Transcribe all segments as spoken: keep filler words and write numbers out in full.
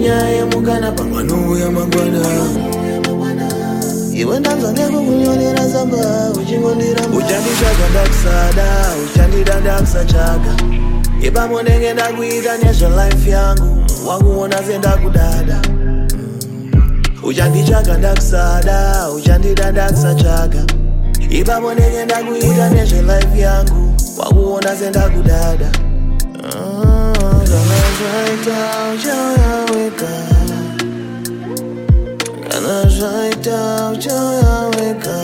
nyaye mukana pamwano ya mangwana. Iwe ndanza neko kunyonera zamba uchingondira uchandichaga ndakusada uchandida ndakusachaga ipamo ndenge ndakuita nezve life yangu wakuona sendakudada uchandichaga ndakusada uchandida ndakusachaga ipamo ndenge ndakuita nezve life yangu wakuona sendakudada kana zvaita uchayaweka kana zvaita uchayaweka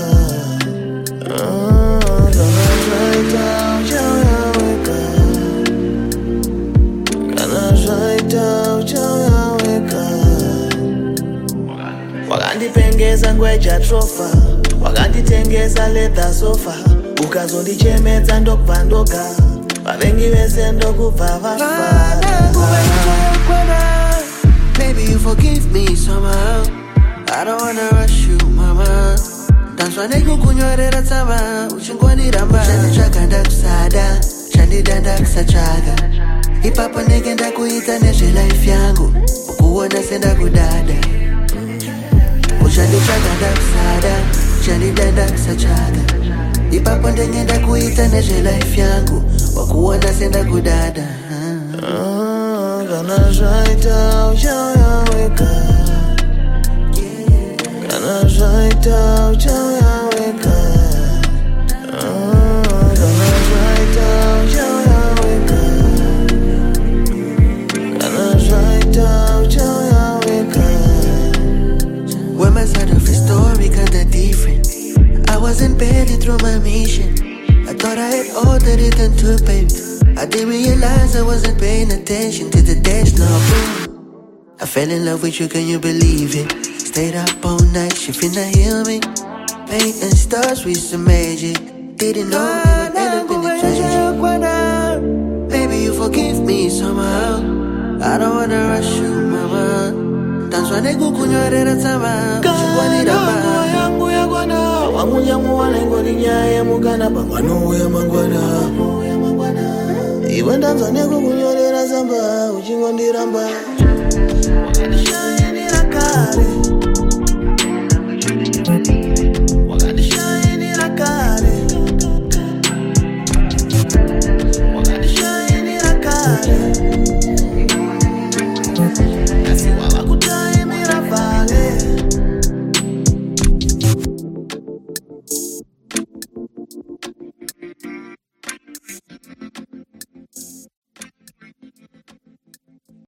kana zvaita uchayaweka kana zvaita uchayaweka wakandipengeza ngweja trofa wakanditengeza leather sofa ukazondichemedza ndokubva ndoga vavengi vese ndokubva vafa. Maybe you forgive me somehow. I don't wanna rush you, mama. Dance one ego kunyorera tsava uchingwanira mba chanitsvaga ndakusada chandida ndakusatsvaga ipapo ndenge ndakuita nezve life yangu ukuona sendakudada uchanditsvaga ndakusada chandida ndakusatsvaga ipapo ndenge ndakuita nezve life yangu wakuona sendakudada kana zvaita uchayaweka kana zvaita uchayaweka kana zvaita uchayaweka kana zvaita uchayaweka. When my side of the story kinda different, I wasn't barely through my mission. I thought I had all that it done took, baby. I didn't realize I wasn't paying attention to the dash now. I fell in love with you, can you believe it? Stayed up all night, she finna heal me. Painting stars with some magic. Didn't know we would end up in the treasure. Baby, you forgive me somehow. I don't wanna rush you, mama. Dance one ego kunyorera tsava uchingwanira mba yangu yakwana wangunyamu wanengoni nyaye mukana pamwano ya mangwana. Iwe ndanza neko kunyorera zamba uchingondira mba wakandishayira kare